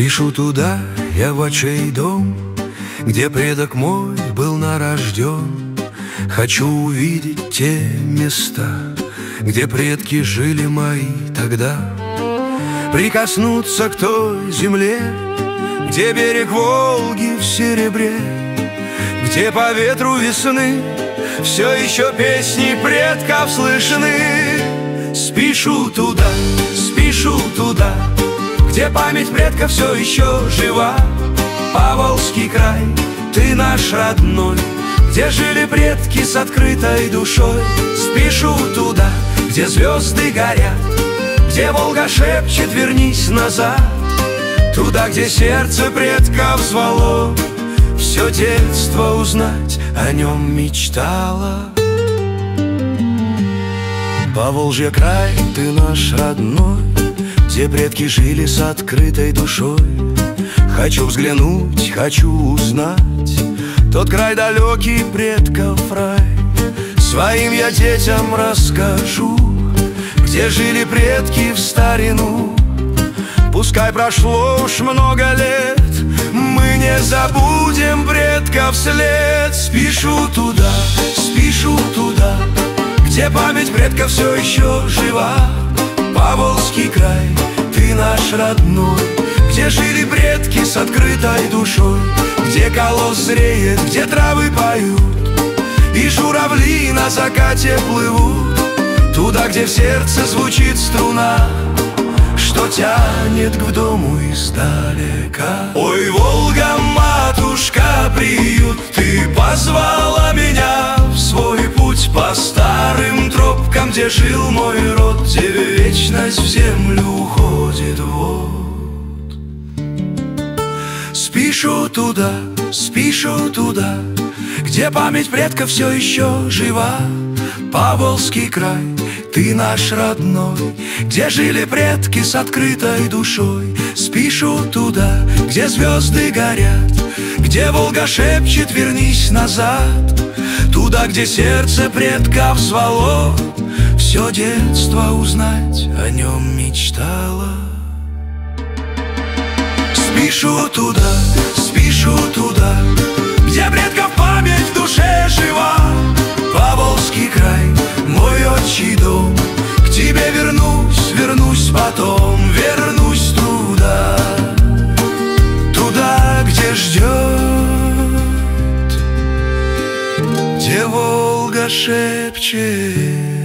Спешу туда, я в отчий дом, где предок мой был нарожден. Хочу увидеть те места, где предки жили мои тогда. Прикоснуться к той земле, где берег Волги в серебре, где по ветру весны все еще песни предков слышны. Спешу туда, где память предков все еще жива. Поволжский край, ты наш родной, где жили предки с открытой душой. Спешу туда, где звезды горят, где Волга шепчет: вернись назад. Туда, где сердце предков звало, все детство узнать о нем мечтала. Поволжье край, ты наш родной, где предки жили с открытой душой. Хочу взглянуть, хочу узнать тот край далекий предков рай. Своим я детям расскажу, где жили предки в старину. Пускай прошло уж много лет, мы не забудем предков след. Спешу туда, где память предков все еще жива. Поволжский край, ты наш родной, где жили предки с открытой душой, где колос зреет, где травы поют и журавли на закате плывут. Туда, где в сердце звучит струна, что тянет к дому издалека. Ой, Волга, матушка, приют, ты позвала меня в свой путь по старым тропкам, где жил мой род, где вечность в землю уходит вот. Спешу туда, где память предков все еще жива. Поволжский край, ты наш родной, где жили предки с открытой душой. Спешу туда, где звезды горят, где Волга шепчет: вернись назад. Туда, где сердце предков звало, все детство узнать о нем мечтала. Спешу туда, где предков память в душе жива. Поволжский край, мой отчий дом, к тебе вернусь потом, вернусь туда, где ждет, где Волга шепчет: